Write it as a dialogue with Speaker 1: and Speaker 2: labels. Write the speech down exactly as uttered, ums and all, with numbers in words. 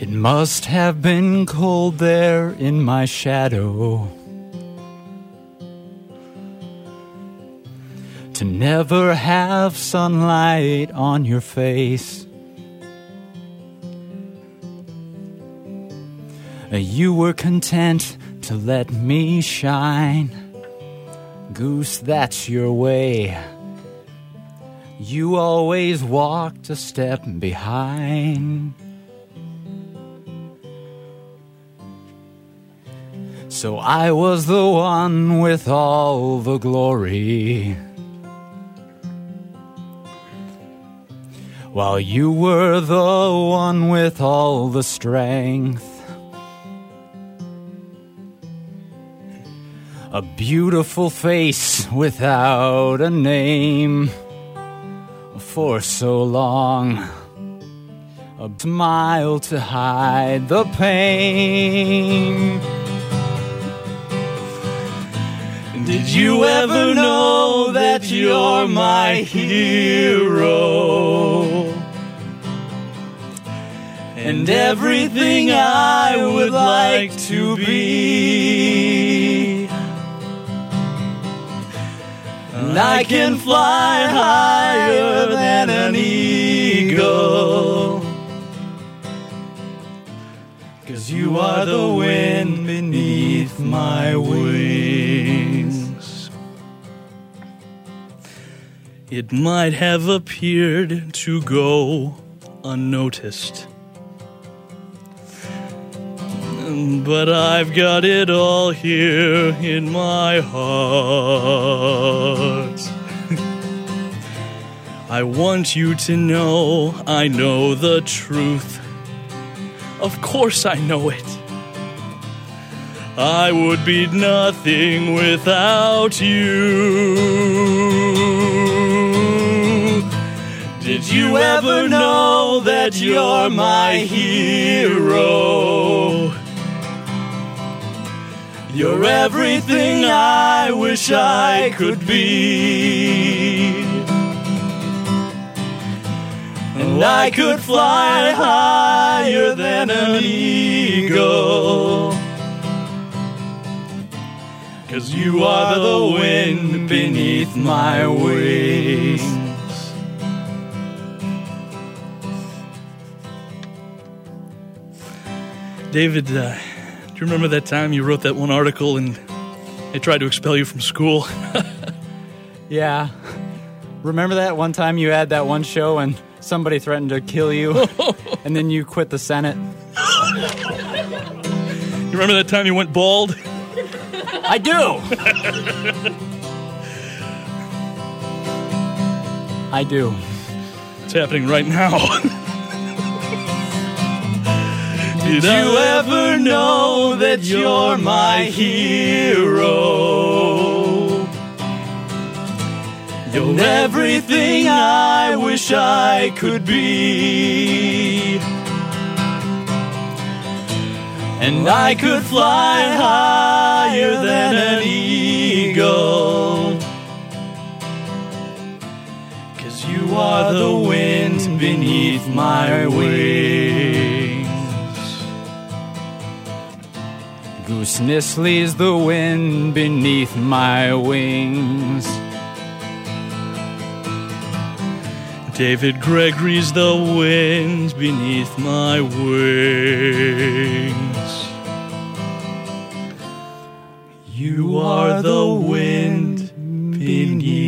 Speaker 1: It must have been cold there in my shadow to never have sunlight on your face. You were content to let me shine. Goose, that's your way. You always walked a step behind. So I was the one with all the glory, while you were the one with all the strength. A beautiful face without a name for so long. A smile to hide the pain. Did you ever know that you're my hero? And everything I would like to be. And I can fly higher than an eagle, 'cause you are the wind beneath my wings.
Speaker 2: It might have appeared to go unnoticed, but I've got it all here in my heart. I want you to know I know the truth. Of course I know it. I would be nothing without you. Did you ever know that you're my hero? You're everything I wish I could be. And I could fly higher than an eagle, 'cause you are the wind beneath my wings. David, uh, do you remember that time you wrote that one article and they tried to expel you from school?
Speaker 1: Yeah. Remember that one time you had that one show and somebody threatened to kill you and then you quit the Senate?
Speaker 2: You remember that time you went bald?
Speaker 1: I do! I do.
Speaker 2: It's happening right now.
Speaker 1: Did you ever know that you're my hero? You're everything I wish I could be. And I could fly higher than an eagle, 'cause you are the wind beneath my wings. Goose Nisley's the wind beneath my wings.
Speaker 2: David Gregory's the wind beneath my wings. You are the wind beneath